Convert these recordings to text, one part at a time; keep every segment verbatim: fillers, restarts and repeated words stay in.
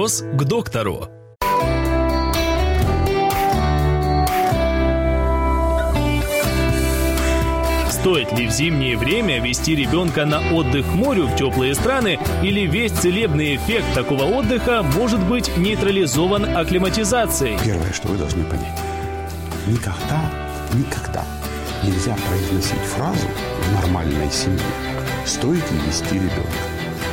Вопрос к доктору. Стоит ли в зимнее время вести ребенка на отдых к морю в теплые страны, или весь целебный эффект такого отдыха может быть нейтрализован акклиматизацией? Первое, что вы должны понять. Никогда, никогда нельзя произносить фразу в нормальной семье «стоит ли вести ребенка?».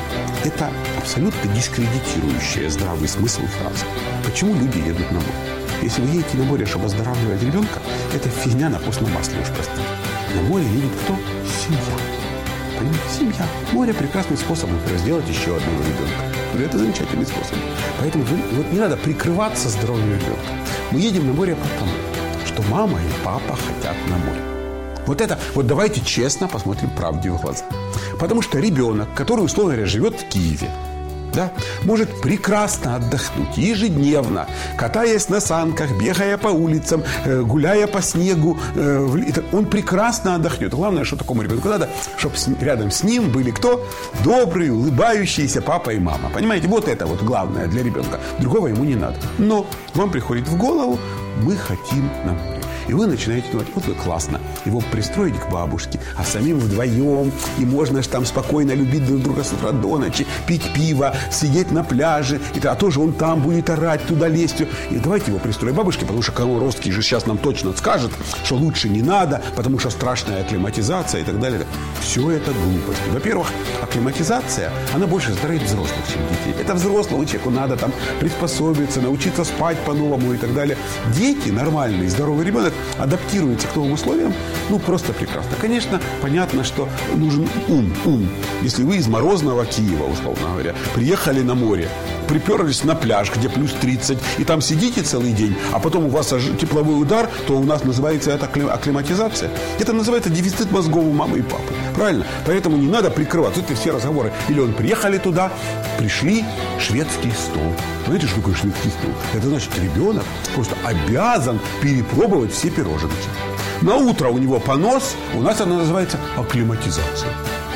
Это абсолютно дискредитирующая здравый смысл фраза. Почему люди едут на море? Если вы едете на море, чтобы оздоравливать ребенка, это фигня на постном масле, уж простите. На море едет кто? Семья. Понимаете? Семья. Море – прекрасный способ, например, сделать еще одного ребенка. Это замечательный способ. Поэтому вы, вот не надо прикрываться здоровьем ребенка. Мы едем на море потому, что мама и папа хотят на море. Вот это, вот давайте честно посмотрим правде в глаза. Потому что ребенок, который, условно говоря, живет в Киеве, да, может прекрасно отдохнуть ежедневно, катаясь на санках, бегая по улицам, э, гуляя по снегу. Э, он прекрасно отдохнет. Главное, что такому ребенку надо, чтобы с, рядом с ним были кто? Добрые, улыбающиеся папа и мама. Понимаете, вот это вот главное для ребенка. Другого ему не надо. Но вам приходит в голову: мы хотим на море. И вы начинаете думать: вот вы классно, его пристроить к бабушке, а самим вдвоем, и можно же там спокойно любить друг друга с утра до ночи, пить пиво, сидеть на пляже, и, а тоже он там будет орать, туда лезть. И давайте его пристроим к бабушке, потому что Комаровский же сейчас нам точно скажет, что лучше не надо, потому что страшная акклиматизация и так далее. Все это глупости. Во-первых, акклиматизация, она больше здоровит взрослых, чем детей. Это взрослому человеку надо там приспособиться, научиться спать по-новому и так далее. Дети, нормальный, здоровый ребенок, адаптируется к новым условиям, ну, просто прекрасно. Конечно, понятно, что нужен ум, ум. Если вы из морозного Киева, условно говоря, приехали на море, приперлись на пляж, где плюс тридцать, и там сидите целый день, а потом у вас тепловой удар, то у нас называется это акклиматизация. Это называется дефицит мозгов у мамы и папы. Правильно? Поэтому не надо прикрываться. Это все разговоры. Или он приехали туда, пришли, шведский стол. Знаете, что такое шведский стол? Это значит, ребенок просто обязан перепробовать все пироженки. На утро у него понос, у нас она называется акклиматизация.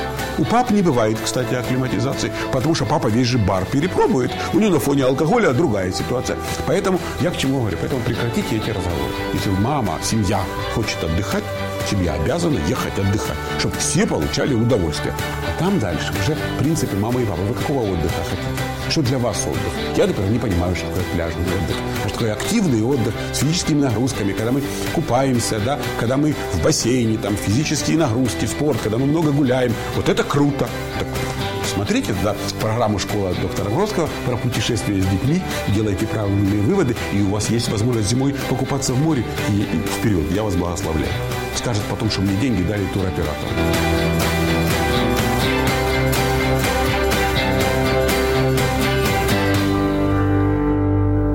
У пап не бывает, кстати, акклиматизации, потому что папа весь же бар перепробует. У него на фоне алкоголя другая ситуация. Поэтому я к чему говорю? Поэтому прекратите эти разговоры. Если мама, семья хочет отдыхать, семья обязана ехать отдыхать, чтобы все получали удовольствие. А там дальше уже принципы мамы и папы. Вы какого отдыха хотите? Что для вас отдых? Я, например, не понимаю, что такое пляжный отдых. Что такое активный отдых с физическими нагрузками, когда мы купаемся, да, когда мы в бассейне, там, физические нагрузки, спорт, когда мы много гуляем. Вот это круто. Так, смотрите, да, программу «Школа доктора Гродского» про путешествия с детьми, делайте правильные выводы, и у вас есть возможность зимой покупаться в море. И, и вперед, я вас благословляю. Скажет потом, что мне деньги дали туроператору.